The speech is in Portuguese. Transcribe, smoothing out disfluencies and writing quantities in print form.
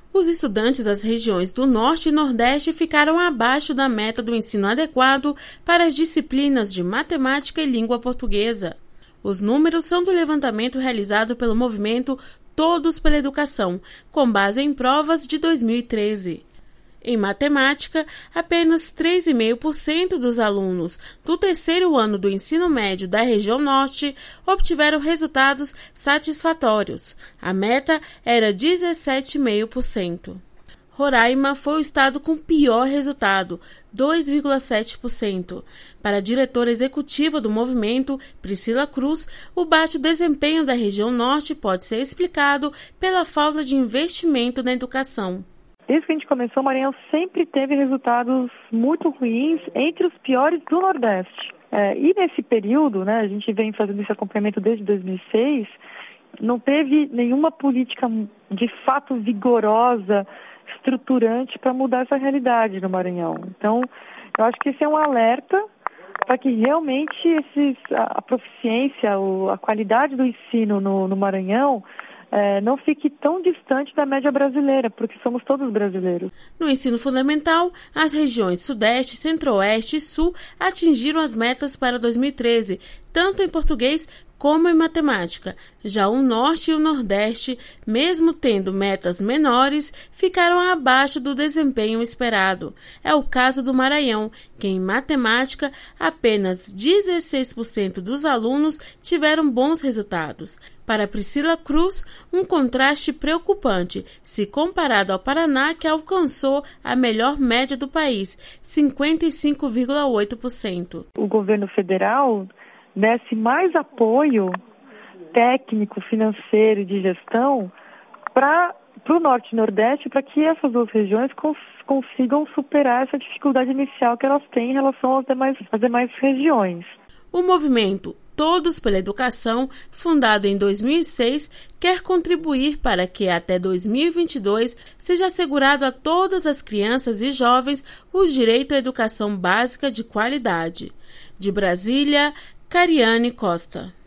Os estudantes das regiões do Norte e Nordeste ficaram abaixo da meta do ensino adequado para as disciplinas de matemática e língua portuguesa. Os números são do levantamento realizado pelo movimento Todos pela Educação, com base em provas de 2013. Em matemática, apenas 3,5% dos alunos do terceiro ano do ensino médio da região Norte obtiveram resultados satisfatórios. A meta era 17,5%. Roraima foi o estado com pior resultado, 2,7%. Para a diretora executiva do movimento, Priscila Cruz, o baixo desempenho da região Norte pode ser explicado pela falta de investimento na educação. Desde que a gente começou, o Maranhão sempre teve resultados muito ruins, entre os piores do Nordeste. E nesse período, a gente vem fazendo esse acompanhamento desde 2006, não teve nenhuma política de fato vigorosa, estruturante para mudar essa realidade no Maranhão. Então, eu acho que esse é um alerta para que realmente a proficiência, a qualidade do ensino no Maranhão não fique tão distante da média brasileira, porque somos todos brasileiros. No ensino fundamental, as regiões Sudeste, Centro-Oeste e Sul atingiram as metas para 2013, tanto em português como em matemática. Já o Norte e o Nordeste, mesmo tendo metas menores, ficaram abaixo do desempenho esperado. É o caso do Maranhão, que em matemática apenas 16% dos alunos tiveram bons resultados. Para Priscila Cruz, um contraste preocupante, se comparado ao Paraná, que alcançou a melhor média do país, 55,8%. O governo federal desse mais apoio técnico, financeiro e de gestão para o Norte e Nordeste, para que essas duas regiões consigam superar essa dificuldade inicial que elas têm em relação às demais regiões. O movimento Todos pela Educação, fundado em 2006, quer contribuir para que até 2022 seja assegurado a todas as crianças e jovens o direito à educação básica de qualidade. De Brasília, Cariane Costa.